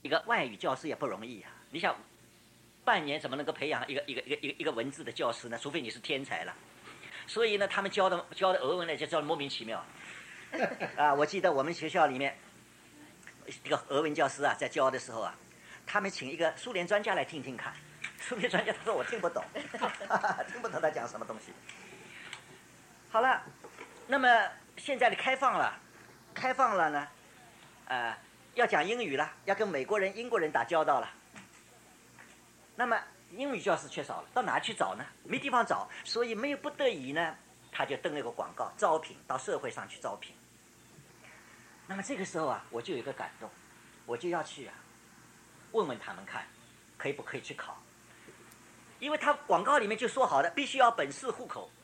一个外语教师也不容易啊。你想，半年怎么能够培养一个文字的教师呢？除非你是天才了。所以呢，他们教的俄文呢，就教的莫名其妙。啊，我记得我们学校里面这个俄文教师啊，在教的时候啊，他们请一个苏联专家来听听看。苏联专家他说我听不懂，听不懂他讲什么东西。好了，那么现在的开放了呢，要讲英语了，要跟美国人、英国人打交道了。那么英语教师缺少了，到哪去找呢？没地方找，所以没有不得已呢，他就登了个广告，招聘，到社会上去招聘。那么这个时候啊，我就有一个感动，我就要去问问他们看，可以不可以去考？因为他广告里面就说好的，必须要本市户口，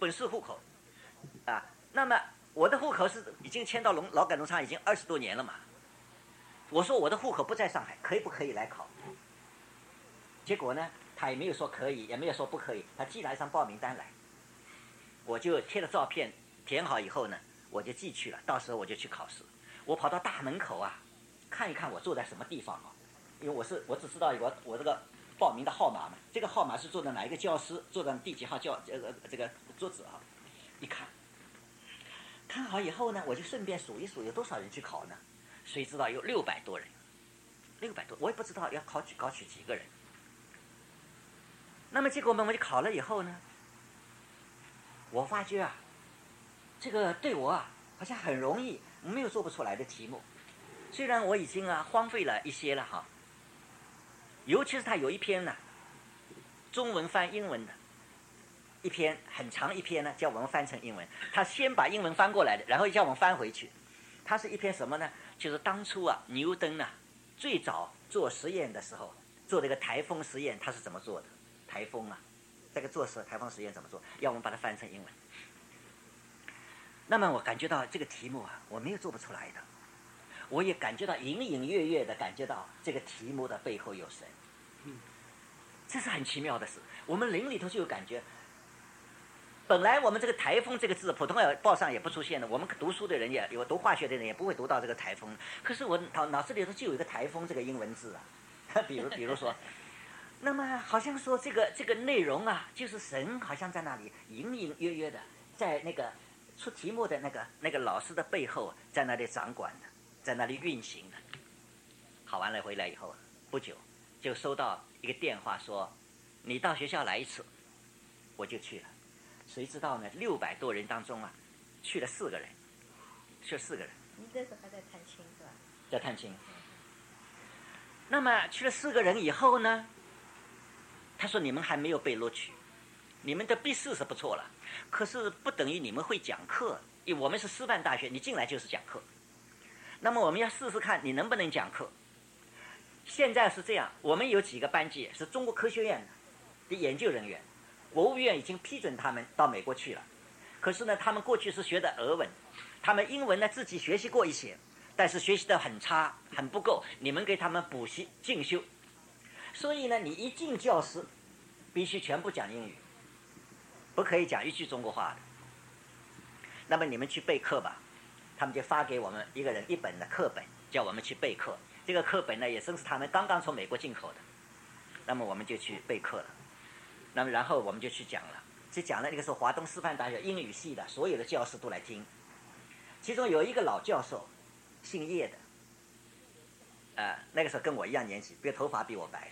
那么我的户口是已经迁到劳改农场已经20多年了嘛。我说我的户口不在上海，可以不可以来考？结果呢，他也没有说可以，也没有说不可以，他寄来一张报名单来，我就贴了照片，填好以后呢，我就寄去了。到时候我就去考试。我跑到大门口看一看我坐在什么地方因为我只知道我这个报名的号码嘛，这个号码是坐在哪一个教师，坐在第几号这个桌子一看好以后呢，我就顺便数一数有多少人去考呢？谁知道有600多人，600多，我也不知道要考取几个人。那么结果我们就考了以后呢，我发觉这个对我好像很容易，没有做不出来的题目。虽然我已经荒废了一些了尤其是他有一篇呢，中文翻英文的一篇很长一篇呢，叫我们翻成英文。他先把英文翻过来的，然后叫我们翻回去。他是一篇什么呢？就是当初牛顿最早做实验的时候做这个台风实验，他是怎么做的？台风这个做台风实验怎么做？要我们把它翻成英文。那么我感觉到这个题目我没有做不出来的，我也感觉到隐隐约约的感觉到这个题目的背后有神。这是很奇妙的事，我们灵里头就有感觉。本来我们这个台风这个字，普通话报上也不出现的，我们读书的人也有读化学的人也不会读到这个台风。可是我脑子里头就有一个台风这个英文字比如说，那么好像说这个内容就是神好像在那里隐隐约约的，在那个出题目的那个老师的背后，在那里掌管的，在那里运行的。考完了回来以后，不久就收到一个电话说，你到学校来一次，我就去了。谁知道呢？600多人当中去了4个人，你那时候还在探亲是吧？ 在探亲。那么去了4个人以后呢，他说你们还没有被录取，你们的笔试是不错了，可是不等于你们会讲课，因为我们是师范大学，你进来就是讲课。那么我们要试试看你能不能讲课。现在是这样，我们有几个班级是中国科学院的研究人员，国务院已经批准他们到美国去了。可是呢，他们过去是学的俄文，他们英文呢自己学习过一些，但是学习的很差，很不够，你们给他们补习进修。所以呢，你一进教室必须全部讲英语，不可以讲一句中国话的。那么你们去备课吧，他们就发给我们一个人1本的课本，叫我们去备课。这个课本呢，也正是他们刚刚从美国进口的。那么我们就去备课了。那么然后我们就去讲了，那个时候华东师范大学英语系的所有的教师都来听，其中有一个老教授，姓叶的，那个时候跟我一样年纪，头发比我白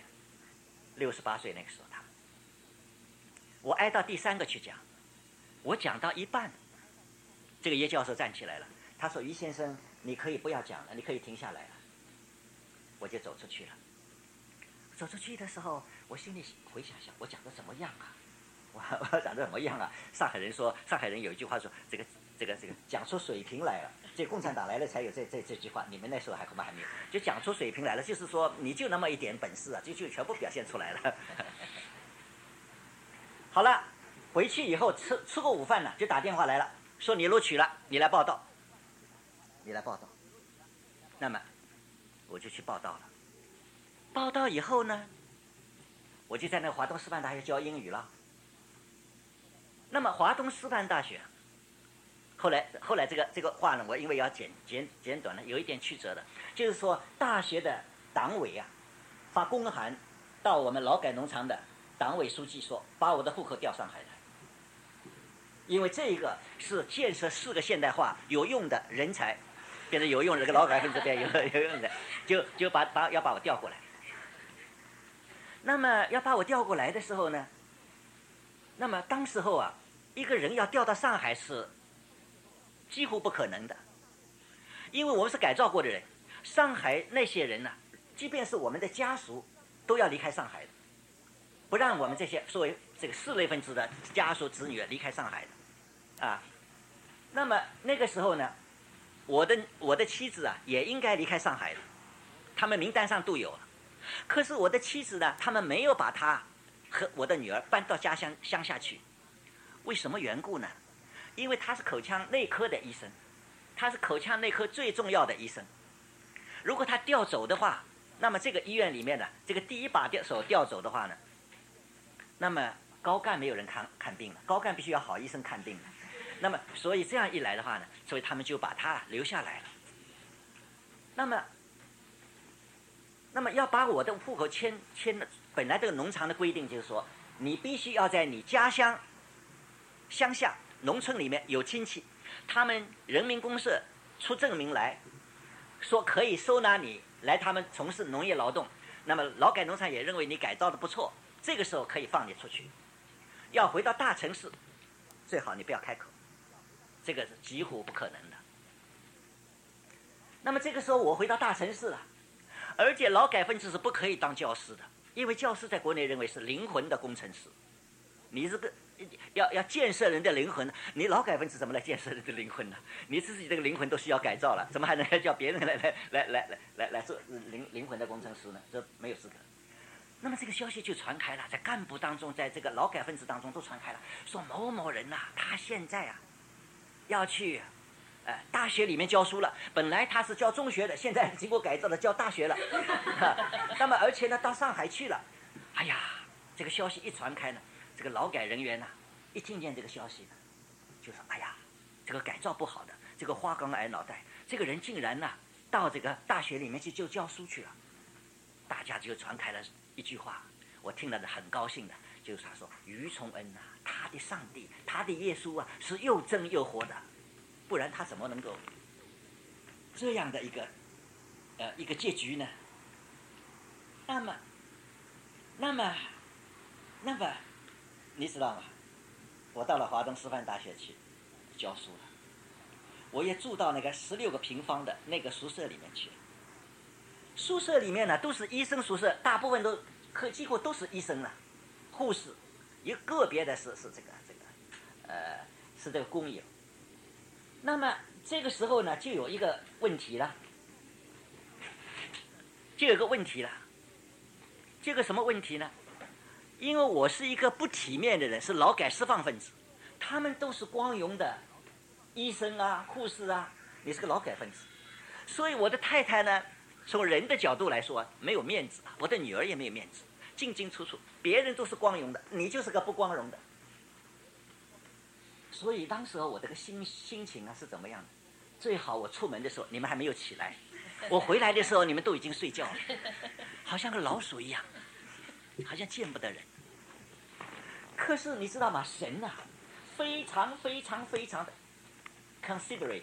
，68岁那个时候他。我挨到第3个去讲，我讲到一半，这个叶教授站起来了，他说：“于先生，你可以不要讲了，你可以停下来了。”我就走出去了。走出去的时候，我心里回想想，我讲的怎么样我讲的怎么样上海人有一句话说，这个讲出水平来了。这共产党来了才有这句话，你们那时候恐怕还没有。就讲出水平来了，就是说你就那么一点本事就全部表现出来了。好了，回去以后吃过午饭了，就打电话来了，说你录取了，你来报道。那么我就去报道了。报道以后呢，我就在那个华东师范大学教英语了。那么华东师范大学，后来这个话呢，我因为要简短了，有一点曲折的，就是说大学的党委啊发公函到我们劳改农场的党委书记说，把我的户口调上海来，因为这个是建设4个现代化有用的人才，变成有用的这个劳改分子变有用的，就要把我调过来。那么要把我调过来的时候呢，那么当时候啊，一个人要调到上海是几乎不可能的，因为我们是改造过的人，上海那些人呢，即便是我们的家属都要离开上海的，不让我们这些作为这个4类分子的家属子女离开上海的，啊，那么那个时候呢，我的妻子啊也应该离开上海的，他们名单上都有了，可是我的妻子呢，他们没有把她和我的女儿搬到乡下去，为什么缘故呢？因为他是口腔内科的医生，他是口腔内科最重要的医生。如果他调走的话，那么这个医院里面呢，这个第一把手调走的话呢，那么高干没有人看病了，高干必须要好医生看病的。那么所以这样一来的话呢，所以他们就把他留下来了。那么要把我的户口迁的，本来这个农场的规定就是说，你必须要在你家乡乡下农村里面有亲戚，他们人民公社出证明来说可以收纳你来他们从事农业劳动，那么劳改农场也认为你改造的不错，这个时候可以放你出去。要回到大城市，最好你不要开口，这个是几乎不可能的。那么这个时候我回到大城市了，而且劳改分子是不可以当教师的，因为教师在国内认为是灵魂的工程师，你这个要建设人的灵魂，你劳改分子怎么来建设人的灵魂呢？你自己这个灵魂都需要改造了，怎么还能叫别人来做灵魂的工程师呢？这没有资格。那么这个消息就传开了，在干部当中，在这个劳改分子当中都传开了，说某某人呐，他现在啊要去大学里面教书了，本来他是教中学的，现在经过改造的教大学了，那么而且呢到上海去了。哎呀，这个消息一传开呢，这个劳改人员呐，一听见这个消息呢，就说哎呀，这个改造不好的，这个花岗癌脑袋，这个人竟然呐到这个大学里面去就教书去了。大家就传开了一句话，我听了很高兴的，就是他说于崇恩啊，他的上帝，他的耶稣啊，是又真又活的，不然他怎么能够这样的一个结局呢？那么，你知道吗？我到了华东师范大学去教书了，我也住到那个16个平方的那个宿舍里面去。宿舍里面呢都是医生宿舍，大部分几乎都是医生了，护士，有个别的是这个工友。那么这个时候呢，就有一个问题了，这个什么问题呢？因为我是一个不体面的人，是劳改释放分子，他们都是光荣的医生啊、护士啊，你是个劳改分子，所以我的太太呢，从人的角度来说没有面子，我的女儿也没有面子，进进出出，别人都是光荣的，你就是个不光荣的。所以当时候我这个心情啊是怎么样的？最好我出门的时候你们还没有起来，我回来的时候你们都已经睡觉了，好像个老鼠一样，好像见不得人。可是你知道吗？神啊，非常非常非常的 considerate。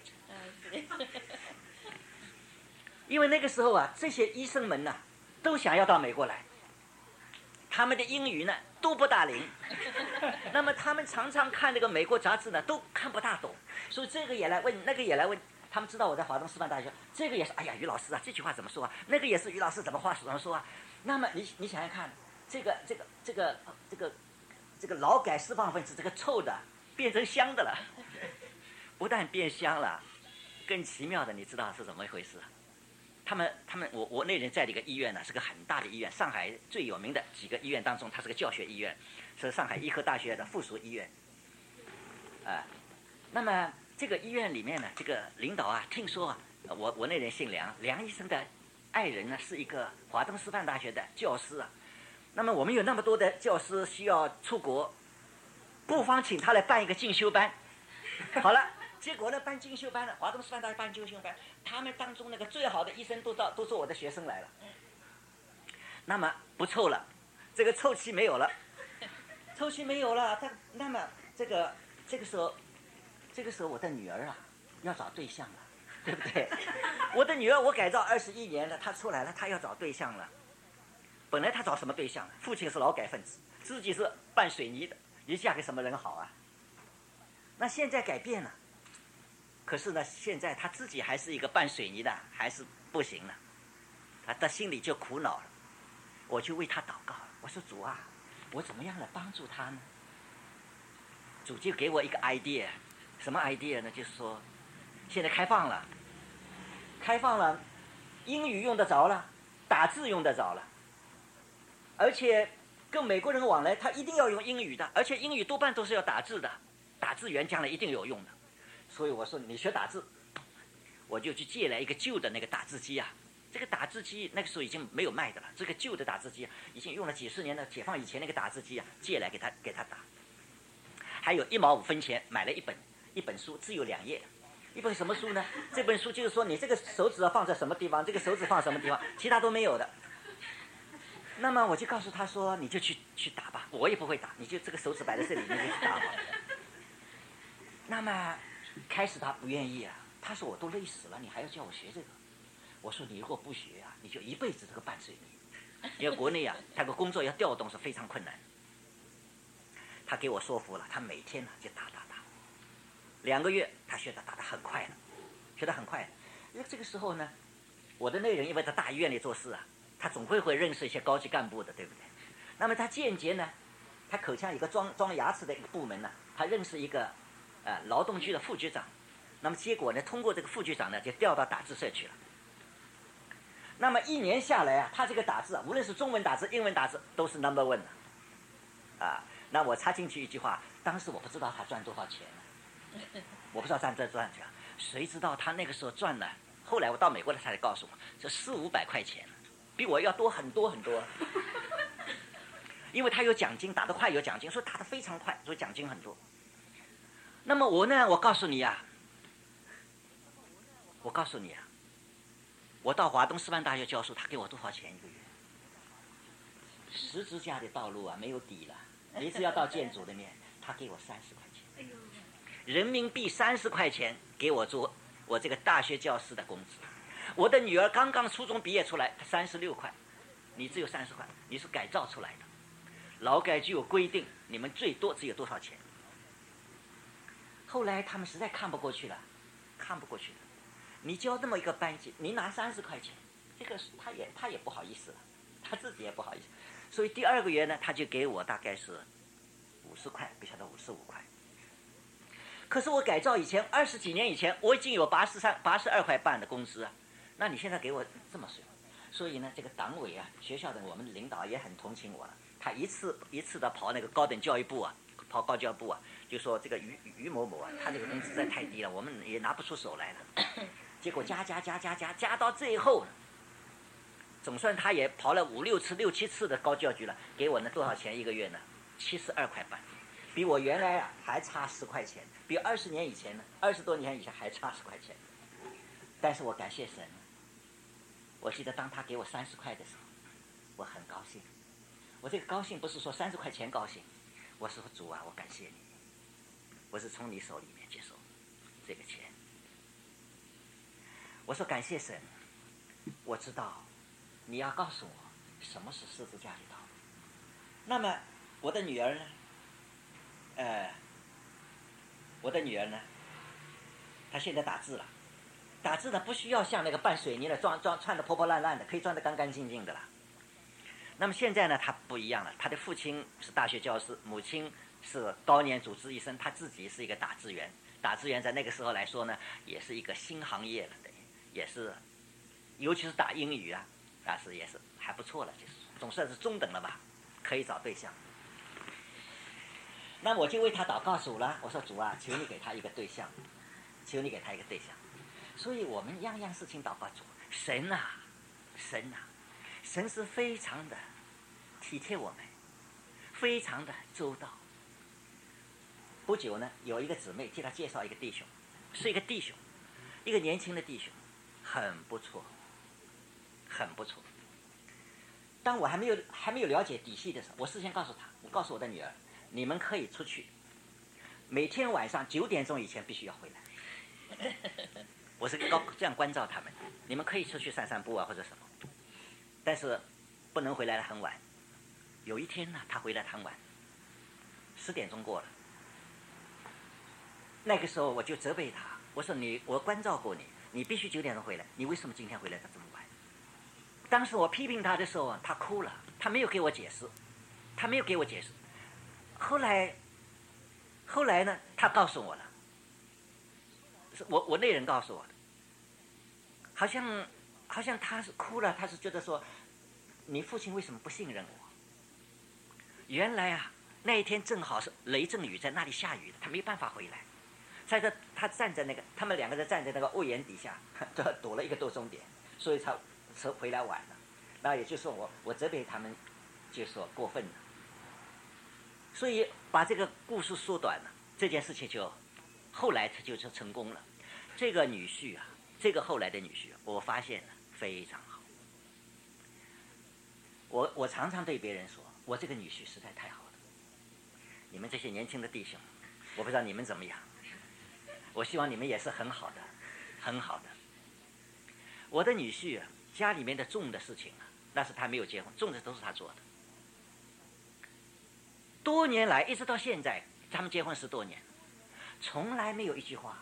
因为那个时候啊，这些医生们呢，都想要到美国来，他们的英语呢都不大灵，那么他们常常看那个美国杂志呢，都看不大懂，所以这个也来问，那个也来问。他们知道我在华东师范大学，这个也是，哎呀，于老师啊，这句话怎么说啊？那个也是于老师怎么说啊？那么你想想看，这个劳改释放分子，这个臭的变成香的了，不但变香了，更奇妙的，你知道是怎么一回事啊？我那人在这个医院呢，是个很大的医院，上海最有名的几个医院当中，它是个教学医院，是上海医科大学的附属医院。那么这个医院里面呢，这个领导啊，听说啊，我那人姓梁，梁医生的爱人呢是一个华东师范大学的教师啊。那么我们有那么多的教师需要出国，不妨请他来办一个进修班。好了。结果呢，办进修班了，华东师范大学办进修班，他们当中那个最好的医生都做我的学生来了。 那么不臭了，这个臭气没有了，臭气没有了，那么这个时候我的女儿啊要找对象了，对不对？我的女儿我改造21年了，她出来了，她要找对象了。本来她找什么对象？父亲是劳改分子，自己是拌水泥的，你嫁给什么人好啊？那现在改变了，可是呢，现在她自己还是一个拌水泥的，还是不行了，她心里就苦恼了。我就为她祷告，我说主啊，我怎么样来帮助她呢？主就给我一个 idea， 什么 idea 呢？就是说，现在开放了，英语用得着了，打字用得着了，而且跟美国人往来，他一定要用英语的，而且英语多半都是要打字的，打字员将来一定有用的。所以我说你学打字，我就去借来一个旧的那个打字机啊。这个打字机那个时候已经没有卖的了，这个旧的打字机已经用了几十年的，解放以前那个打字机啊，借来给他打。还有1毛5分钱买了一本书，只有2页。一本什么书呢？这本书就是说你这个手指放在什么地方，这个手指放什么地方，其他都没有的。那么我就告诉他说，你就去打吧，我也不会打，你就这个手指摆在这里，你就去打好了。那么开始他不愿意啊，他说我都累死了，你还要叫我学这个？我说你如果不学啊，你就一辈子这个拌水泥，因为国内啊，他个工作要调动是非常困难。他给我说服了，他每天呢就打，2个月他学得打得很快了，学得很快了。因为这个时候呢，我的内人因为在大医院里做事啊，他总会认识一些高级干部的，对不对？那么他间接呢，他口腔有个装牙齿的一个部门呢，他认识一个劳动局的副局长，那么结果呢，通过这个副局长呢，就调到打字社去了。那么1年下来啊，他这个打字啊，无论是中文打字、英文打字，都是 No.1 的，啊。那我插进去一句话，当时我不知道他赚多少钱呢，我不知道赚钱，谁知道他那个时候赚了？后来我到美国了，他才告诉我，这400-500块钱，比我要多很多很多。因为他有奖金，打得快有奖金，说打得非常快，所以奖金很多。那么我呢？我告诉你啊，我到华东师范大学教书，他给我多少钱1个月？10字架的道路啊，没有底了。你只要到建筑里面，他给我30块钱，人民币30块钱给我做我这个大学教师的工资。我的女儿刚刚初中毕业出来，她36块，你只有30块，你是改造出来的。劳改局有规定，你们最多只有多少钱？后来他们实在看不过去了，你教那么一个班级，你拿30块钱，这个他也不好意思了，他自己也不好意思。所以第2个月呢，他就给我大概是50块，不晓得55块。可是我改造以前20几年以前，我已经有82块半的工资啊。那你现在给我这么少，所以呢，这个党委啊，学校的我们领导也很同情我了。他一次的跑那个高等教育部啊，就说这个于某某啊，他这个工资实在太低了，我们也拿不出手来了。结果加到最后呢，总算他也跑了6、7次的高教局了，给我呢多少钱1个月呢？72块半，比我原来啊还差10块钱，比20年以前呢，20多年以前还差10块钱。但是我感谢神，我记得当他给我30块的时候，我很高兴。我这个高兴不是说30块钱高兴，我说主啊，我感谢你，我是从你手里面接受这个钱。我说感谢神，我知道你要告诉我什么是十字架的道路。那么我的女儿呢，她现在打字了，打字呢不需要像那个拌水泥的穿得破破烂烂的，可以穿得干干净净的了。那么现在呢，她不一样了，她的父亲是大学教师，母亲是高年主治医生，她自己是一个打字员。打字员在那个时候来说呢，也是一个新行业了，也是，尤其是打英语啊，也是还不错了，就是总算是中等了吧，可以找对象。那我就为他祷告主了，我说主啊，求你给他一个对象，求你给他一个对象。所以我们样样事情祷告主，神啊，神是非常的体贴我们，非常的周到。不久呢，有一个姊妹替他介绍一个弟兄，是一个弟兄，一个年轻的弟兄，很不错，很不错。 当我还没有了解底细的时候，我事先告诉他，我告诉我的女儿，你们可以出去，每天晚上9点钟以前必须要回来。我是这样关照他们，你们可以出去散散步啊或者什么，但是不能回来的很晚。有一天呢，他回来很晚，10点钟过了。那个时候我就责备他，我说我关照过你，你必须9点钟回来，你为什么今天回来的这么晚？当时我批评他的时候啊，他哭了，他没有给我解释。后来呢，他告诉我了，是我内人告诉我的，好像他是哭了，他是觉得说，你父亲为什么不信任我？原来啊，那一天正好是雷阵雨，在那里下雨的，他没办法回来。他站在他们2个人站在那个屋檐底下，躲了1个多钟点，所以他回来晚了。那也就是说我责备他们，就说过分了。所以把这个故事缩短了，这件事情后来他就成功了。这个女婿啊，这个后来的女婿，我发现了非常好。我常常对别人说，我这个女婿实在太好了。你们这些年轻的弟兄，我不知道你们怎么样，我希望你们也是很好的，很好的。我的女婿啊，家里面的重的事情啊，那是他没有结婚，重的都是他做的。多年来一直到现在，他们结婚10多年，从来没有一句话。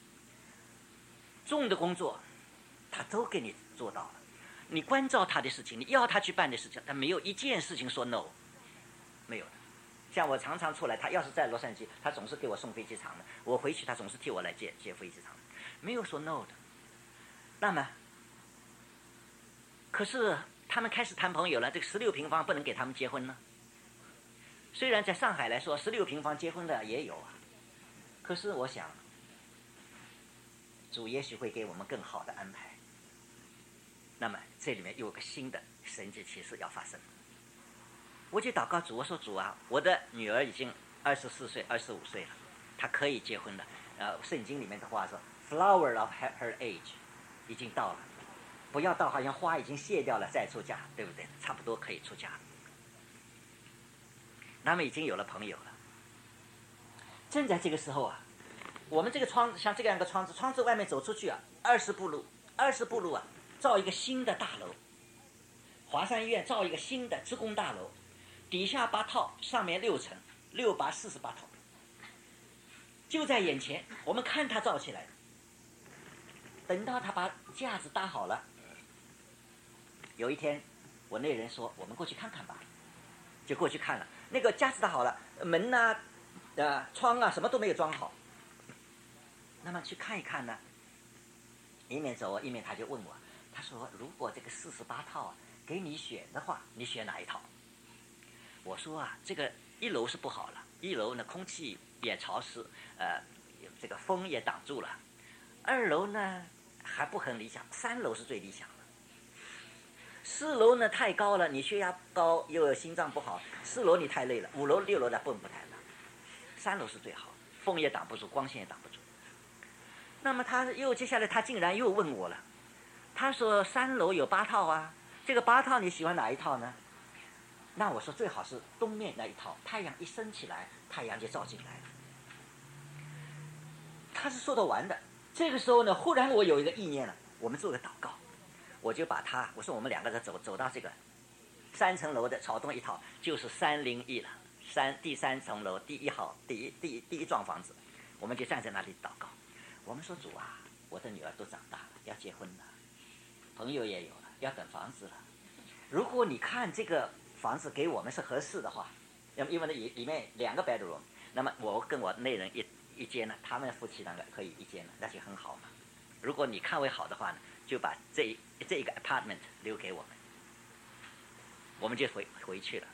重的工作他都给你做到了，你关照他的事情，你要他去办的事情，他没有一件事情说 no， 没有的。像我常常出来，他要是在洛杉矶，他总是给我送飞机场的，我回去他总是替我来接飞机场，没有说 no 的。那么可是他们开始谈朋友了，这个16平方不能给他们结婚呢？虽然在上海来说16平方结婚的也有啊，可是我想主也许会给我们更好的安排。那么这里面有个新的神迹奇事要发生，我就祷告主，我说主啊，我的女儿已经24岁、25岁了，她可以结婚了。圣经里面的话说 ，flower of her age 已经到了，不要到好像花已经谢掉了再出嫁，对不对？差不多可以出嫁了。他们已经有了朋友了。正在这个时候啊，我们这个窗子像这样一个窗子外面走出去啊，20步路啊，造一个新的大楼。华山医院造一个新的职工大楼，底下8套，上面6层，6把48套，就在眼前。我们看他造起来，等到他把架子搭好了，有一天我那人说我们过去看看吧，就过去看了。那个架子搭好了，门啊窗啊什么都没有装好。那么去看一看呢，一面走一面他就问我，他说如果这个48套给你选的话，你选哪一套？我说啊，这个1楼是不好了，1楼呢空气也潮湿，这个风也挡住了。2楼呢还不很理想，3楼是最理想的。4楼呢太高了，你血压高又有心脏不好，4楼你太累了，5楼6楼的蹦不太了，3楼是最好，风也挡不住，光线也挡不住。那么接下来他竟然又问我了，他说3楼有8套啊，这个8套你喜欢哪一套呢？那我说最好是东面那一套，太阳一升起来，太阳就照进来了。他是说得完的。这个时候呢，忽然我有一个意念了，我们做个祷告，我就把我说我们2个人走到这个3层楼的朝东一套，就是301了，第3层楼第1号第一幢房子，我们就站在那里祷告。我们说主啊，我的女儿都长大了，要结婚了，朋友也有了，要等房子了。如果你看这个房子给我们是合适的话，因为里面2个 bedroom， 那么我跟我内人一间呢，他们夫妻2个可以一间了，那就很好嘛。如果你看为好的话呢，就把这一个 apartment 留给我们，我们就回去了。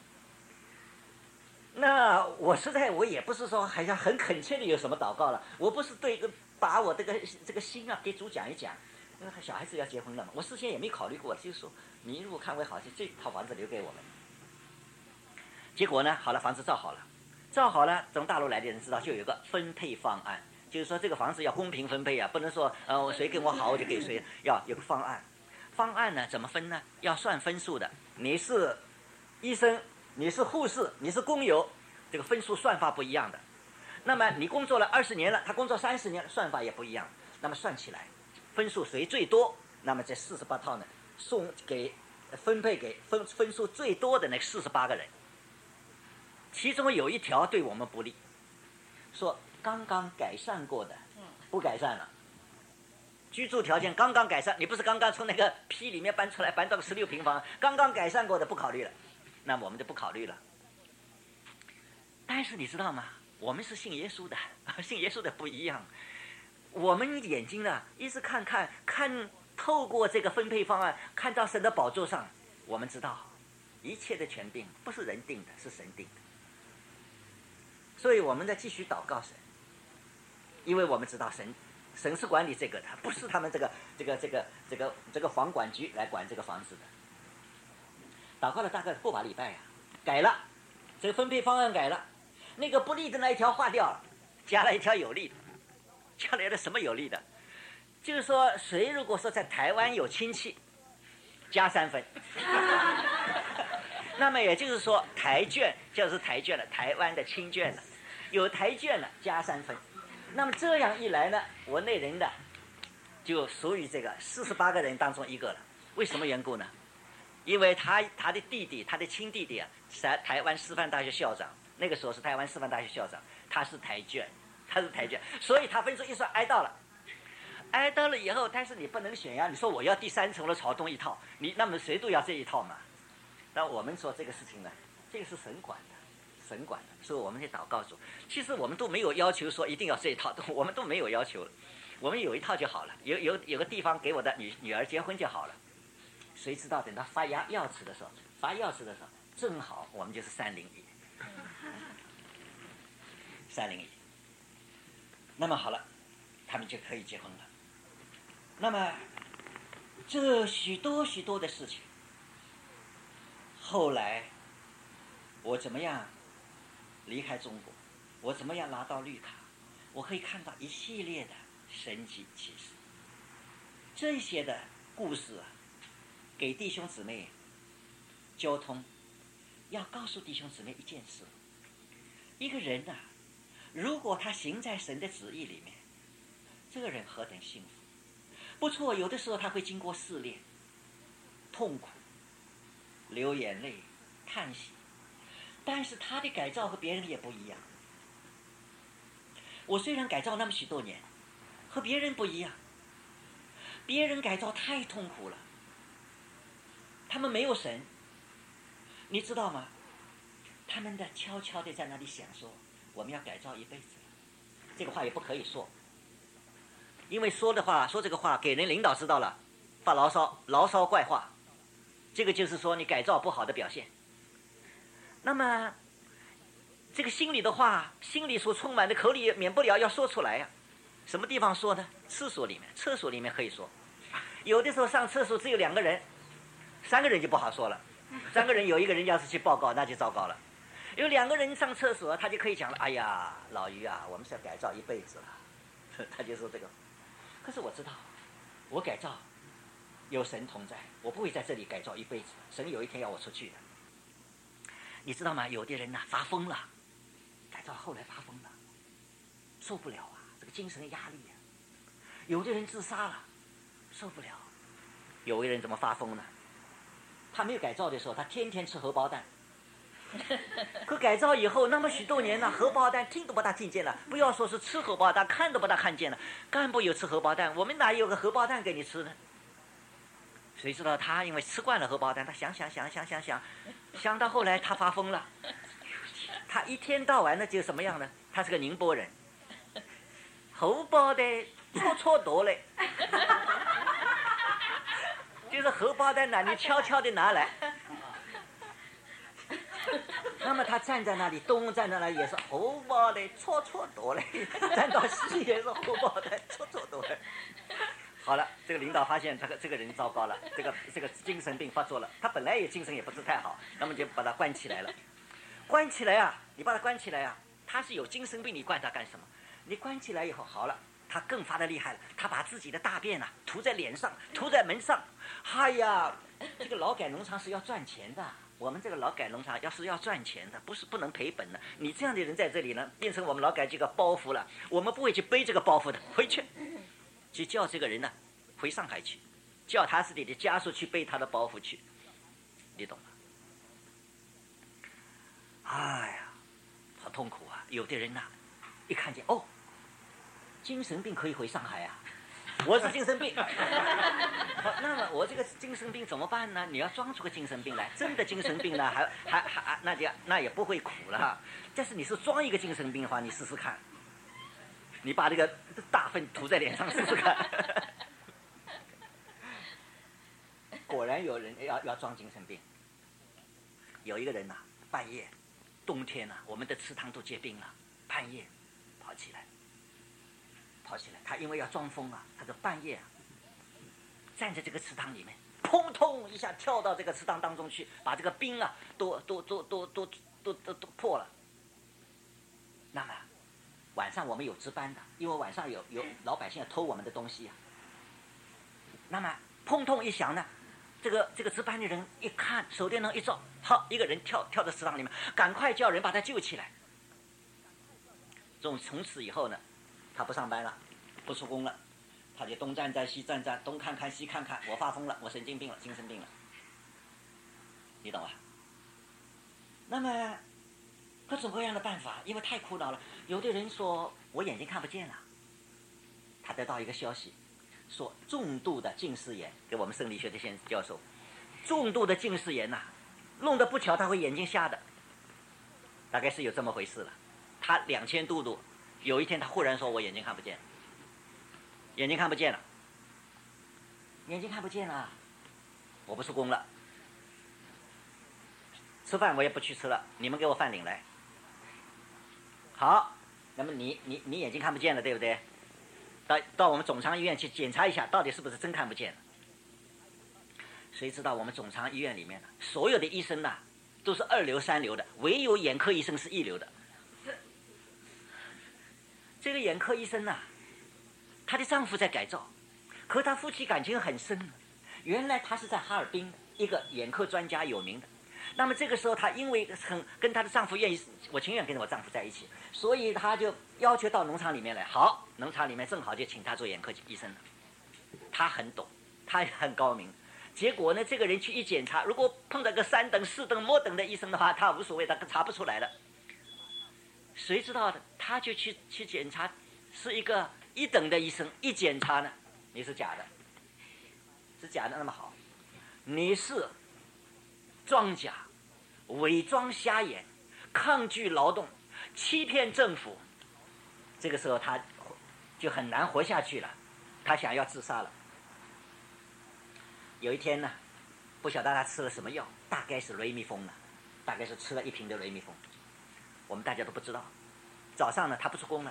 那我也不是说好像很恳切的有什么祷告了，我不是把我这个心啊给主讲一讲。小孩子要结婚了嘛，我事先也没考虑过，就是说你如果看为好，就这套房子留给我们。结果呢，好了，房子造好了，从大陆来的人知道，就有一个分配方案，就是说这个房子要公平分配啊，不能说谁跟我好我就给谁，要有个方案。 方案呢怎么分呢？要算分数的。你是医生，你是护士，你是工友，这个分数算法不一样的。那么你工作了20年了，他工作30年了，算法也不一样。那么算起来，分数谁最多，那么这48套呢，分配给分数最多的那48个人。其中有一条对我们不利，说刚刚改善过的不改善了，居住条件刚刚改善，你不是刚刚从那个批里面搬出来，搬到个16平方，刚刚改善过的不考虑了，那么我们就不考虑了。但是你知道吗？我们是信耶稣的，信耶稣的不一样。我们眼睛呢，一直看透过这个分配方案，看到神的宝座上，我们知道一切的权柄不是人定的，是神定的。所以我们在继续祷告神，因为我们知道神是管理这个的，不是他们这个房管局来管这个房子的。祷告了大概过把礼拜呀，改了，这个分配方案改了，那个不利的那一条划掉了，加了一条有利的。加了什么有利的？就是说，谁如果说在台湾有亲戚，加3分。那么也就是说，台眷就是台眷了，台湾的亲眷了，有台眷了加3分。那么这样一来呢，我那人的就属于这个48个人当中一个了。为什么缘故呢？因为他的弟弟，他的亲弟弟啊，是台湾师范大学校长，那个时候是台湾师范大学校长，他是台眷，所以他分数一算挨到了。挨到了以后，但是你不能选呀，你说我要第3层楼朝东一套，那么谁都要这一套嘛。那我们说这个事情呢，这个是神管的，所以我们去祷告主。其实我们都没有要求说一定要这一套，我们都没有要求，我们有一套就好了，有个地方给我的女儿结婚就好了。谁知道等到发钥匙的时候，正好我们就是301。那么好了，他们就可以结婚了。那么这许多的事情，后来我怎么样离开中国，我怎么样拿到绿卡，我可以看到一系列的神迹奇事。这些的故事啊，给弟兄姊妹交通，要告诉弟兄姊妹一件事：一个人啊，如果他行在神的旨意里面，这个人何等幸福！不错，有的时候他会经过试炼、痛苦、流眼泪、叹息，但是他的改造和别人也不一样。我虽然改造那么许多年，和别人不一样。别人改造太痛苦了，他们没有神，你知道吗？他们的悄悄地在那里想说，我们要改造一辈子。这个话也不可以说，因为说这个话给人领导知道了，发牢骚怪话，这个就是说你改造不好的表现。那么这个心里的话，心里所充满的，口里免不了要说出来呀。什么地方说呢？厕所里面可以说。有的时候上厕所只有2个人，3个人就不好说了。3个人有1个人要是去报告，那就糟糕了。有2个人上厕所，他就可以讲了：“哎呀，老于啊，我们是要改造一辈子了。”他就说这个。可是我知道，我改造有神同在，我不会在这里改造一辈子。神有一天要我出去的。你知道吗？有的人呐，发疯了，改造后来发疯了，受不了啊，这个精神压力啊。有的人自杀了，受不了。有个人怎么发疯呢？他没有改造的时候，他天天吃荷包蛋。可改造以后那么许多年了，荷包蛋听都不大听见了，不要说是吃荷包蛋，看都不大看见了。干部有吃荷包蛋，我们哪有个荷包蛋给你吃呢？谁知道他因为吃惯了荷包蛋，他想到后来他发疯了。他一天到晚的就什么样呢？他是个宁波人，荷包蛋戳多嘞，就是荷包蛋呢，你悄悄的拿来。那么他站在那里，东站在那里也是荷包蛋戳多嘞，站到西也是荷包蛋戳多嘞。好了，这个领导发现这个人糟糕了，这个精神病发作了。他本来也精神也不是太好，那么就把他关起来了。关起来啊，你把他关起来啊，他是有精神病，你关他干什么？你关起来以后好了， 他更发的厉害了，他把自己的大便涂在脸上，涂在门上。哎呀，这个劳改农场是要赚钱的，我们这个劳改农场要赚钱的，不能赔本的。你这样的人在这里呢，变成我们劳改这个包袱了，我们不会去背这个包袱的，回去叫这个人呢回上海去，叫他自己的家属去背他的包袱去，你懂吗？哎呀，好痛苦啊！有的人一看见精神病可以回上海啊，我是精神病。好，那么我这个精神病怎么办呢？你要装出个精神病来，真的精神病呢，还那也不会苦了。但是你是装一个精神病的话，你试试看，你把这个大粪涂在脸上试试看。果然有人要装精神病。有一个人半夜，冬天我们的池塘都结冰了，半夜跑起来，他因为要装疯他就半夜站在这个池塘里面，砰通一下跳到这个池塘当中去，把这个冰都破了。那么晚上我们有值班的，因为晚上有老百姓要偷我们的东西那么砰通一响呢，这个值班的人一看，手电筒一照，好，一个人跳到池塘里面，赶快叫人把他救起来。从此以后呢，他不上班了，不出工了，他就东站站西站站，东看看西看看，我发疯了，我神经病了，精神病了，你懂吧？那么各种各样的办法，因为太苦恼了。有的人说我眼睛看不见了，他得到一个消息，说重度的近视眼，给我们生理学的先教授，重度的近视眼弄得不巧他会眼睛瞎的，大概是有这么回事了。他2000度度，有一天他忽然说我眼睛看不见了，眼睛看不见了，我不出工了，吃饭我也不去吃了，你们给我饭领来。好，那么你眼睛看不见了，对不对？到我们总长医院去检查一下，到底是不是真看不见了。谁知道我们总长医院里面所有的医生都是2流3流的，唯有眼科医生是1流的。这个眼科医生她的丈夫在改造，和她夫妻感情很深。原来她是在哈尔滨一个眼科专家，有名的。那么这个时候她因为跟她的丈夫愿意，我情愿跟我丈夫在一起，所以她就要求到农场里面来。好，农场里面正好就请她做眼科医生了。她很懂，她也很高明。结果呢，这个人去一检查，如果碰到个3等4等末等的医生的话，他无所谓，他查不出来了。谁知道的？他就去检查，是一个1等的医生，一检查呢，你是假的，那么好，你是装假、伪装瞎眼、抗拒劳动、欺骗政府。这个时候他就很难活下去了，他想要自杀了。有一天呢，不晓得他吃了什么药，大概是雷米风了，大概是吃了1瓶的雷米风，我们大家都不知道。早上呢，他不出工了。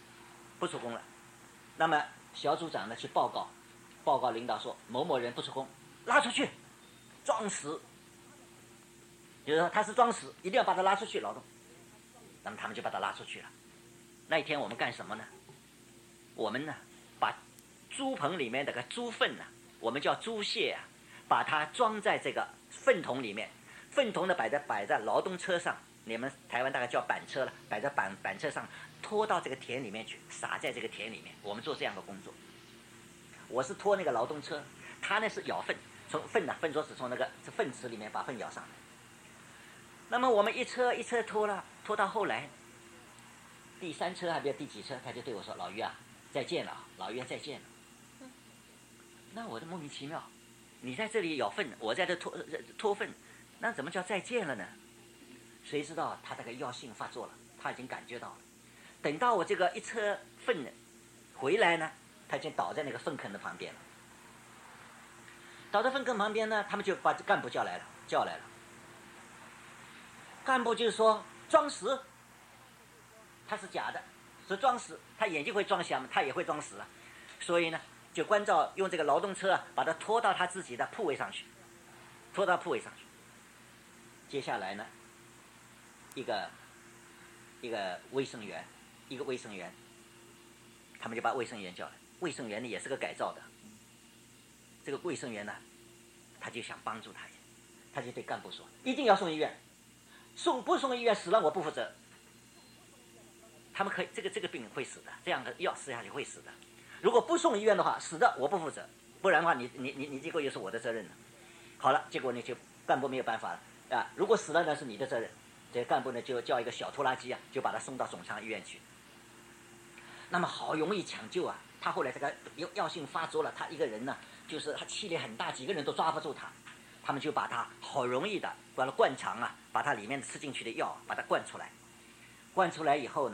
那么小组长呢去报告领导说某某人不出工，拉出去，装死。就是说他是装死，一定要把他拉出去劳动。那么他们就把他拉出去了。那一天我们干什么呢？我们呢把猪棚里面那个猪粪我们叫猪屑把它装在这个粪桶里面，粪桶呢摆在劳动车上，你们台湾大概叫板车了，摆在板车上，拖到这个田里面去，撒在这个田里面。我们做这样的工作。我是拖那个劳动车，他呢是舀粪，从粪浊是从那个粪池里面把粪舀上来。那么我们一车一车拖到后来，第3车还不知道第几车，他就对我说：“老于再见了，老于再见了。”那我就莫名其妙，你在这里舀粪，我在这拖粪，那怎么叫再见了呢？谁知道他这个药性发作了，他已经感觉到了。等到我这个一车粪回来呢，他已经倒在那个粪坑的旁边了。倒在粪坑旁边呢，他们就把干部叫来了。干部就是说装死，他是假的，是装死，他眼睛会装瞎嘛，他也会装死所以呢，就关照用这个劳动车把他拖到他自己的铺位上去，接下来呢，一个卫生员他们就把卫生员叫来。卫生员呢也是个改造的，这个卫生员呢，他就想帮助他，他就对干部说：一定要送医院，不送医院死了我不负责。他们可以这个病会死的，这样的药吃下去会死的。如果不送医院的话，死的我不负责，不然的话你这个又是我的责任了。好了，结果呢就干部没有办法了啊，如果死了那是你的责任。这个干部呢就叫一个小拖拉机啊，就把他送到总厂医院去。那么好容易抢救啊，他后来这个药性发作了，他一个人呢就是他气力很大，几个人都抓不住他，他们就把他好容易的把他灌肠啊，把他里面吃进去的药把他灌出来，灌出来以后呢，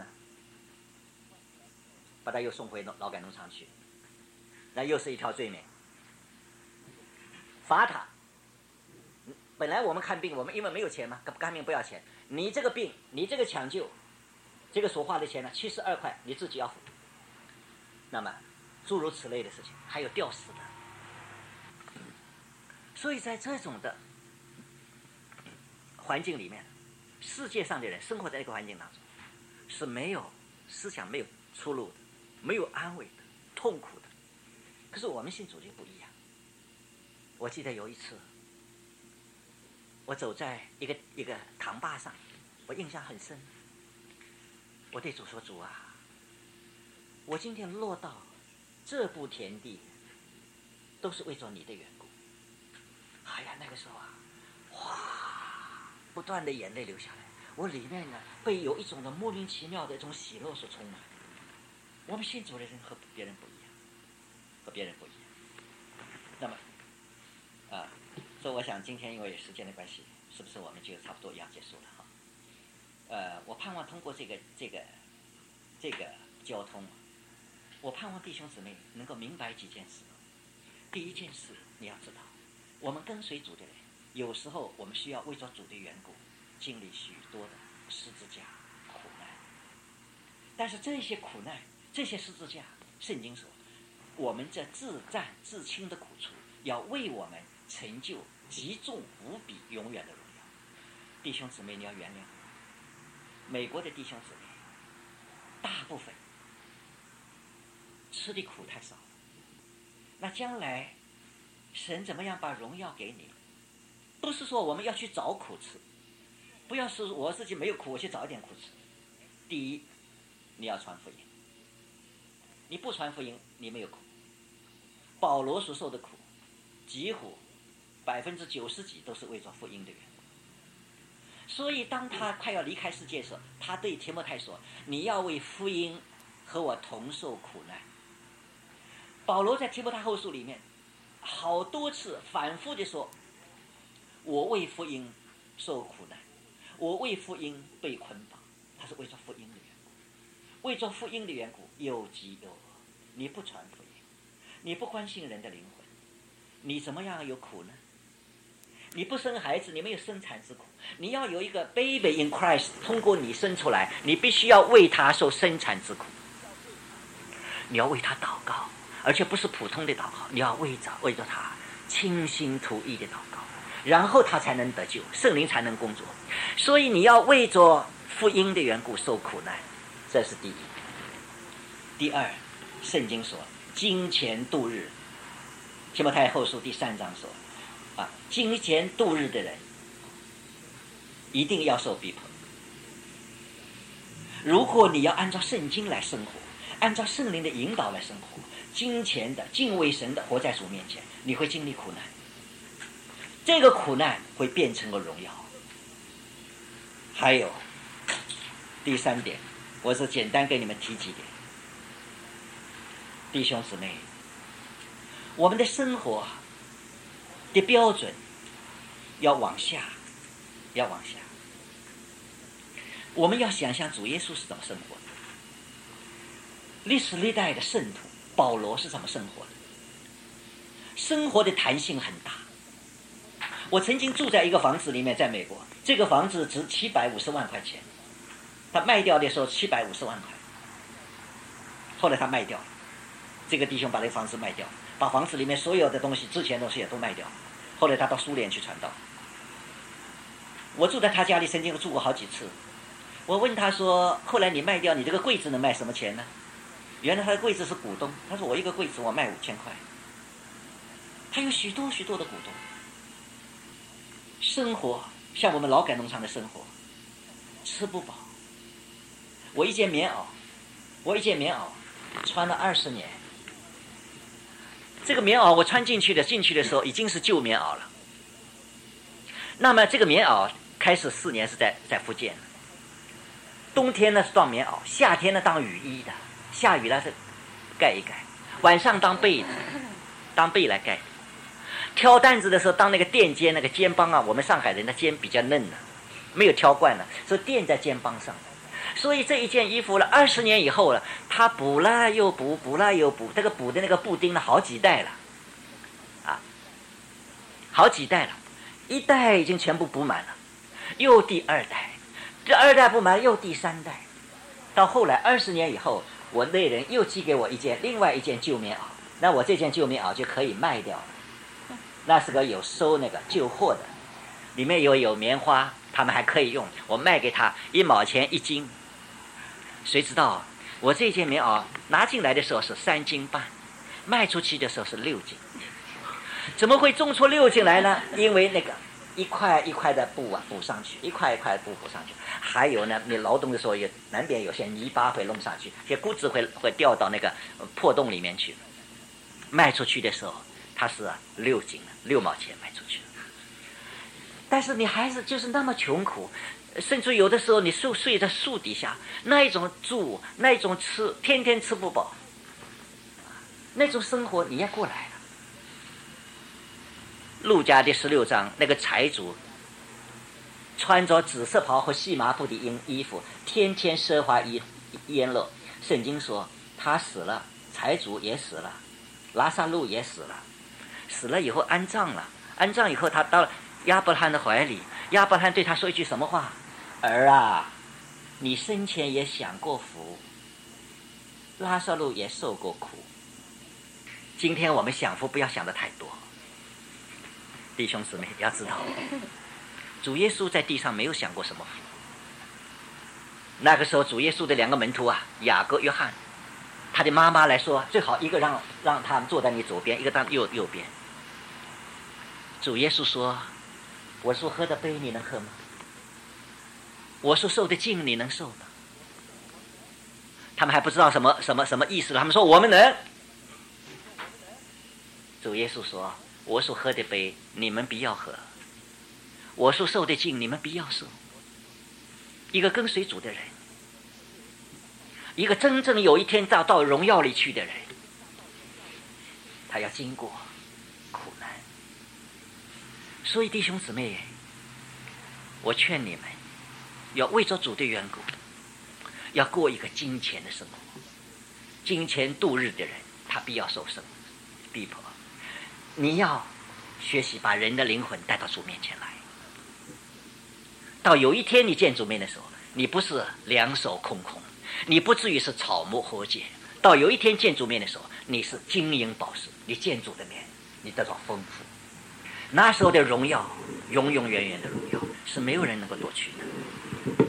把他又送回劳改农场去，那又是一条罪名，罚他。本来我们看病，我们因为没有钱嘛，看病不要钱，你这个病，你这个抢救，这个所花的钱呢，72块你自己要付。那么诸如此类的事情，还有吊死的。所以在这种的环境里面，世界上的人生活在这个环境当中，是没有思想、没有出路的，没有安慰的，痛苦的。可是我们信主就不一样。我记得有一次，我走在一个塘坝上，我印象很深。我对主说：主啊，我今天落到这步田地，都是为着你的缘故。哎呀，那个时候啊，哗，不断的眼泪流下来，我里面呢被有一种的莫名其妙的一种喜乐所充满。我们信主的人和别人不一样，和别人不一样。那么所以我想今天因为时间的关系，是不是我们就差不多要结束了哈？我盼望通过这个交通，我盼望弟兄姊妹能够明白几件事。第一件事，你要知道，我们跟随主的人，有时候我们需要为着主的缘故，经历许多的十字架苦难。但是这些苦难，这些十字架，圣经说，我们这自战自轻的苦楚，要为我们成就极重无比永远的荣耀。弟兄姊妹，你要原谅美国的弟兄姊妹，大部分吃的苦太少了。那将来神怎么样把荣耀给你？不是说我们要去找苦吃，不要说我自己没有苦，我去找一点苦吃。第一，你要传福音，你不传福音，你没有苦。保罗所受的苦，几乎90%几都是为着福音的缘故。所以当他快要离开世界的时候，他对提摩太说：你要为福音和我同受苦难。保罗在提摩太后书里面好多次反复的说，我为福音受苦难，我为福音被捆绑。他是为着福音的缘故，为着福音的缘故有饥有饿。你不传福音，你不关心人的灵魂，你怎么样有苦呢？你不生孩子，你没有生产之苦，你要有一个 baby in Christ 通过你生出来，你必须要为他受生产之苦，你要为他祷告，而且不是普通的祷告，你要为着他倾心吐意的祷告，然后他才能得救，圣灵才能工作。所以你要为着福音的缘故受苦难，这是第一。第二，圣经说金钱度日，提摩太后书第3章说金钱度日的人一定要受逼迫。如果你要按照圣经来生活，按照圣灵的引导来生活，金钱的敬畏神的活在主面前，你会经历苦难，这个苦难会变成个荣耀。还有第3点，我是简单给你们提几点。弟兄姊妹，我们的生活的标准要往下，要往下。我们要想象主耶稣是怎么生活的，历史历代的圣徒保罗是怎么生活的，生活的弹性很大。我曾经住在一个房子里面，在美国，这个房子值750万块钱，他卖掉的时候750万块，后来他卖掉了，这个弟兄把这个房子卖掉，把房子里面所有的东西，之前的东西也都卖掉，后来他到苏联去传道。我住在他家里，曾经住过好几次。我问他说，后来你卖掉你这个柜子能卖什么钱呢？ 原来他的柜子是股东，他说我一个柜子我卖5000块，他有许多许多的股东。生活像我们劳改农场的生活，吃不饱。我一件棉袄穿了20年，这个棉袄我穿进去的时候已经是旧棉袄了。那么这个棉袄开始4年是在福建，冬天呢是当棉袄，夏天呢当雨衣的，下雨了是盖一盖，晚上当被子，当被来盖。挑担子的时候当那个垫肩，那个肩膀啊，我们上海人的肩比较嫩的，没有挑惯了，所以垫在肩膀上。所以这一件衣服了20年以后了，他补了又补，补了又补，这个补的那个布丁了好几代了，啊，好几代了，一代已经全部补满了，又第2代，这2代不满又第3代，到后来20年以后，我那人又寄给我另外一件旧棉袄，那我这件旧棉袄就可以卖掉了。那是个有收那个旧货的，里面有棉花，他们还可以用，我卖给他1毛钱1斤。谁知道我这件棉袄拿进来的时候是3斤半，卖出去的时候是6斤。怎么会种出6斤来呢？因为那个一块一块的布啊补上去，一块一块的布补上去，还有呢，你劳动的时候也南边有些泥巴会弄上去，些谷子会掉到那个破洞里面去。卖出去的时候它是6斤，6毛钱卖出去。但是你还是就是那么穷苦，甚至有的时候你睡在树底下，那一种住，那一种吃，天天吃不饱，那种生活你也过来了。路加第16章，那个财主穿着紫色袍和细麻布的衣服，天天奢华宴乐。圣经说他死了，财主也死了，拉撒路也死了，死了以后安葬了，安葬以后他到了亚伯拉罕的怀里，亚伯拉罕对他说一句什么话？儿啊，你生前也享过福，拉撒路也受过苦。今天我们享福不要想得太多，弟兄姊妹要知道，主耶稣在地上没有享过什么福。那个时候主耶稣的2个门徒啊，雅各约翰，他的妈妈来说，最好一个让他们坐在你左边，一个当右边。主耶稣说，我所喝的杯你能喝吗？我所受的敬你能受吗？他们还不知道什么意思了，他们说我们能。主耶稣说，我所喝的杯你们不要喝，我所受的敬你们不要受。一个跟随主的人，一个真正有一天到荣耀里去的人，他要经过苦难。所以弟兄姊妹，我劝你们要为着主的缘故，要过一个金钱的生活。金钱度日的人，他必要受生逼迫。你要学习把人的灵魂带到主面前来，到有一天你见主面的时候，你不是两手空空，你不至于是草木和解。到有一天见主面的时候，你是金银宝石，你见主的面，你得到丰富。那时候的荣耀，永永远远的荣耀，是没有人能够夺去的。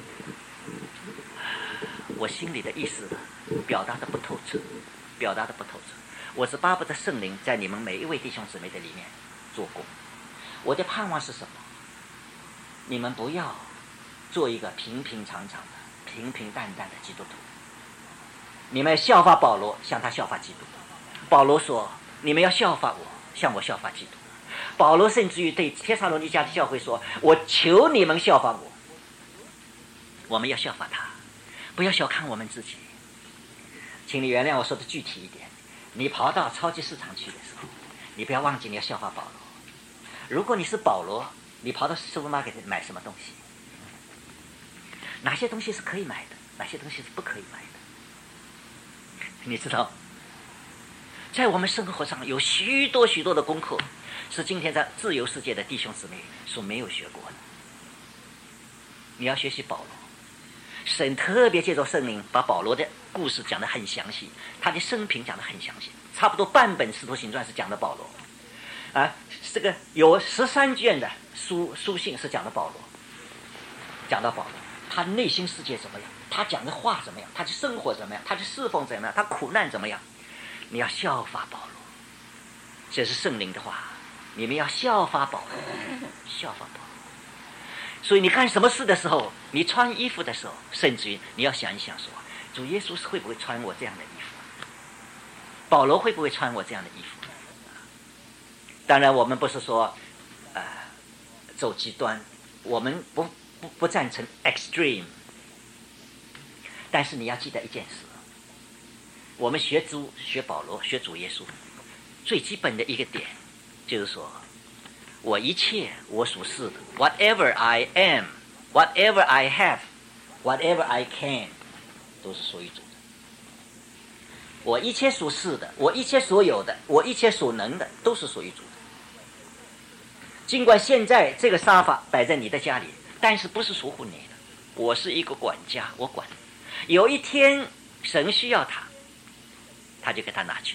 我心里的意思表达的不透彻，我是巴不得圣灵在你们每一位弟兄姊妹的里面做工。我的盼望是什么？你们不要做一个平平常常的、平平淡淡的基督徒。你们效法保罗，像他效法基督。保罗说：“你们要效法我，像我效法基督。”保罗甚至于对帖撒罗尼迦的教会说：“我求你们效法我。”我们要效法他，不要小看我们自己。请你原谅我说的具体一点。你跑到超级市场去的时候，你不要忘记你要效法保罗。如果你是保罗，你跑到 supermarket 买什么东西？哪些东西是可以买的，哪些东西是不可以买的？你知道，在我们生活上有许多许多的功课，是今天在自由世界的弟兄姊妹所没有学过的。你要学习保罗，神特别借着圣灵把保罗的故事讲得很详细，他的生平讲得很详细，差不多半本使徒行传是讲的保罗。这个有13卷的书信是讲的保罗，讲到保罗， 他内心世界怎么样，他讲的话怎么样，他的生活怎么样，他的侍奉怎么样，他苦难怎么样，你要效法保罗。这是圣灵的话，你们要效法保罗，效法保罗。所以你干什么事的时候，你穿衣服的时候，甚至于你要想一想说，主耶稣会不会穿我这样的衣服？保罗会不会穿我这样的衣服？当然我们不是说走极端，我们不赞成 extreme， 但是你要记得一件事，我们学保罗学主耶稣最基本的一个点就是说，我一切我所是的 whatever I am whatever I have whatever I can 都是属于主的。我一切所是的，我一切所有的，我一切所能的，都是属于主的。尽管现在这个沙发摆在你的家里，但是不是属乎你的。我是一个管家，我管。有一天神需要他就给他拿去。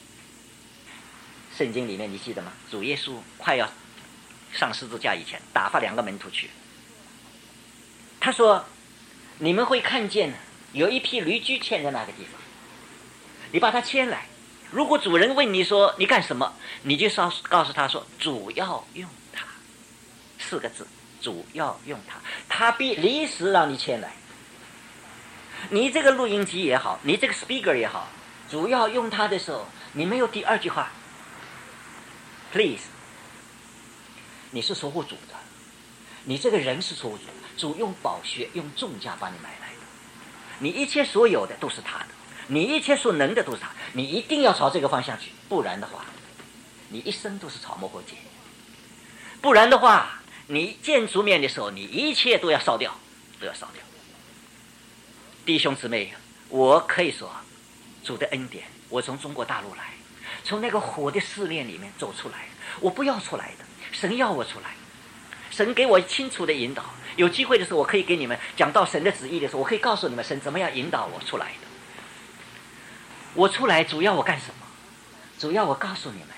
圣经里面你记得吗？主耶稣快要上十字架以前，打发2个门徒去。他说：“你们会看见有一匹驴驹牵在那个地方，你把它牵来。如果主人问你说你干什么，你就告诉他说主要用它，4个字，主要用它，他必立时让你牵来。你这个录音机也好，你这个 speaker 也好，主要用它的时候，你没有第2句话 ，please， 你是属乎主的，你这个人是属乎主的，主用宝血用重价把你买来的，你一切所有的都是他的。你一切所能的都是他，你一定要朝这个方向去，不然的话，你一生都是草木火结。不然的话，你见主面的时候，你一切都要烧掉，都要烧掉。弟兄姊妹，我可以说，主的恩典，我从中国大陆来，从那个火的试炼里面走出来，我不要出来的，神要我出来，神给我清楚的引导。有机会的时候，我可以给你们讲到神的旨意的时候，我可以告诉你们神怎么样引导我出来的。我出来主要我干什么？主要我告诉你们，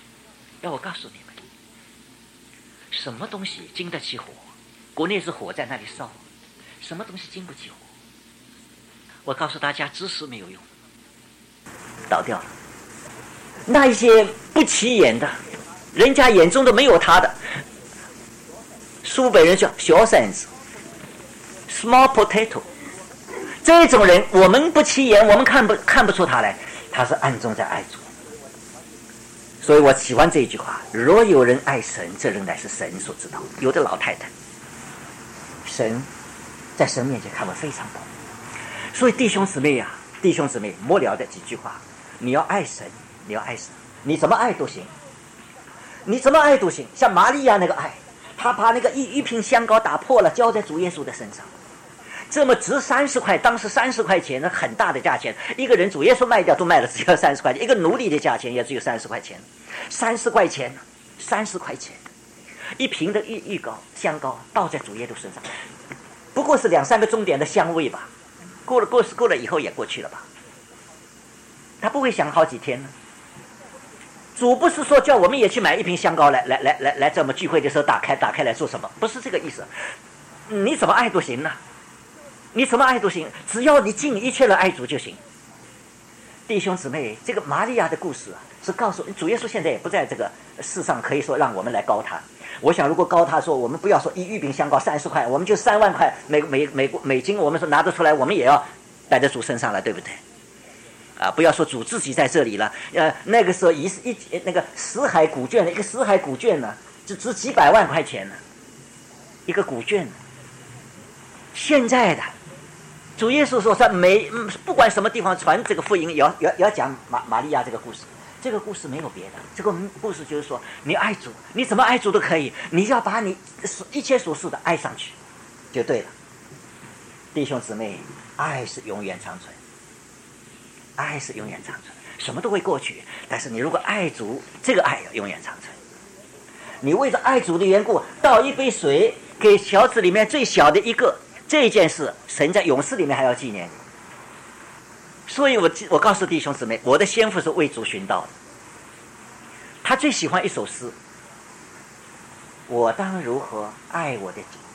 什么东西经得起火？国内是火在那里烧，什么东西经不起火？我告诉大家，知识没有用，倒掉了。那一些不起眼的，人家眼中都没有他的，苏北人叫小馓子 ，small potato。这种人我们不起眼，我们看不出他来，他是暗中在爱主。所以我喜欢这一句话，若有人爱神，这人乃是神所知道。有的老太太，神在神面前看为非常宝。所以弟兄姊妹末了的几句话，你要爱神，你怎么爱都行，像玛利亚那个爱，他把那个一瓶香膏打破了，浇在主耶稣的身上，这么值30块，当时30块钱，那很大的价钱，一个人主耶稣卖掉都卖了只要30块钱，一个奴隶的价钱也只有30块钱，30块钱，一瓶的香膏倒在主耶稣身上，不过是2-3个钟点的香味吧，过了以后也过去了吧，他不会想好几天呢。主不是说叫我们也去买一瓶香膏来这么聚会的时候打开来做什么，不是这个意思。你怎么爱都行呢？只要你尽一切的爱主就行。弟兄姊妹，这个玛利亚的故事是告诉主耶稣现在也不在这个世上，可以说让我们来高他。我想如果高他说，我们不要说一瓶香膏30块，我们就3万块美金，我们说拿得出来，我们也要带在主身上了，对不对？不要说主自己在这里了，那个时候那个死海古卷，一个死海古卷呢，就值几百万块钱呢，一个古卷。现在的主耶稣说，在不管什么地方传这个福音，也要讲玛利亚这个故事。这个故事没有别的，这个故事就是说，你爱主，你怎么爱主都可以，你要把你一切所是的爱上去，就对了。弟兄姊妹，爱是永远长存。什么都会过去，但是你如果爱主，这个爱永远长存。你为着爱主的缘故，倒一杯水给小子里面最小的一个，这件事神在永世里面还要纪念你。所以我告诉弟兄姊妹，我的先父是为主寻道的，他最喜欢一首诗，我当如何爱我的主，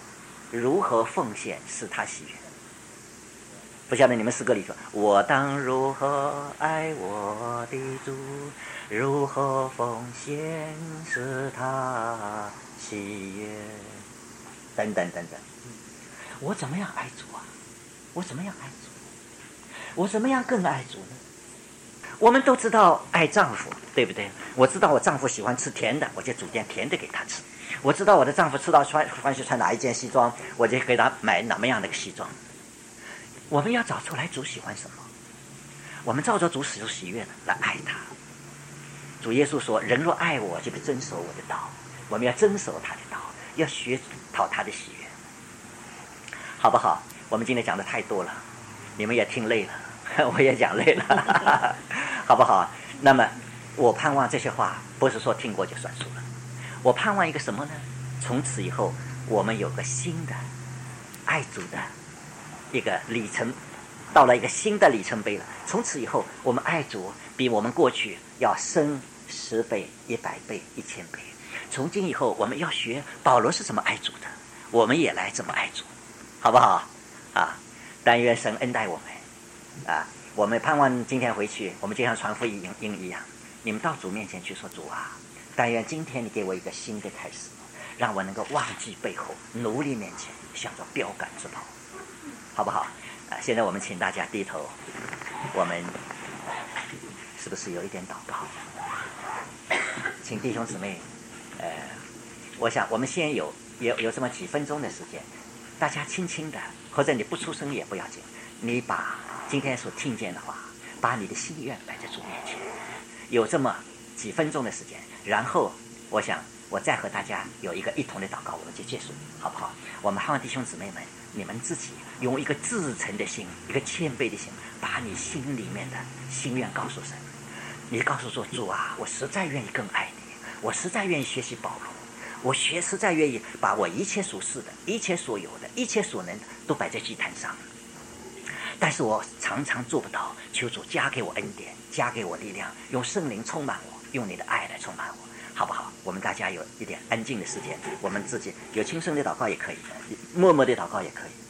如何奉献使他喜悦？不晓得你们诗歌里说，我当如何爱我的主，如何奉献使他喜悦，等等等等。我怎么样爱主啊？我怎么样爱主？我怎么样更爱主呢？我们都知道爱丈夫，对不对？我知道我丈夫喜欢吃甜的，我就煮点甜的给他吃。我知道我的丈夫吃到欢喜穿哪一件西装，我就给他买哪么样的一个西装。我们要找出来主喜欢什么，我们照着主使喜悦的来爱他。主耶稣说，人若爱我，就必遵守我的道。我们要遵守他的道，要学讨他的喜悦，好不好？我们今天讲的太多了，你们也听累了，我也讲累了，好不好？那么我盼望这些话不是说听过就算数了，我盼望一个什么呢？从此以后我们有个新的爱主的一个里程，到了一个新的里程碑了。从此以后我们爱主比我们过去要升10倍、100倍、1000倍。从今以后我们要学保罗是怎么爱主的，我们也来怎么爱主，好不好啊？但愿神恩待我们啊！我们盼望今天回去，我们就像传福音一样，你们到主面前去说，主啊，但愿今天你给我一个新的开始，让我能够忘记背后，努力面前，向着标杆直跑，好不好？现在我们请大家低头，我们是不是有一点祷告？请弟兄姊妹，我想我们先有这么几分钟的时间，大家轻轻的，或者你不出声也不要紧，你把今天所听见的话，把你的心愿摆在主面前，有这么几分钟的时间，然后我想我再和大家有一个一同的祷告，我们就结束，好不好？我们盼望弟兄姊妹们，你们自己用一个至诚的心，一个谦卑的心，把你心里面的心愿告诉神。你告诉说，主啊，我实在愿意更爱你，我实在愿意学习保罗，我实在愿意把我一切所是的、一切所有的、一切所能的都摆在祭坛上，但是我常常做不到，求主加给我恩典，加给我力量，用圣灵充满我，用你的爱来充满我，好不好？我们大家有一点安静的时间，我们自己有轻声的祷告也可以，默默的祷告也可以。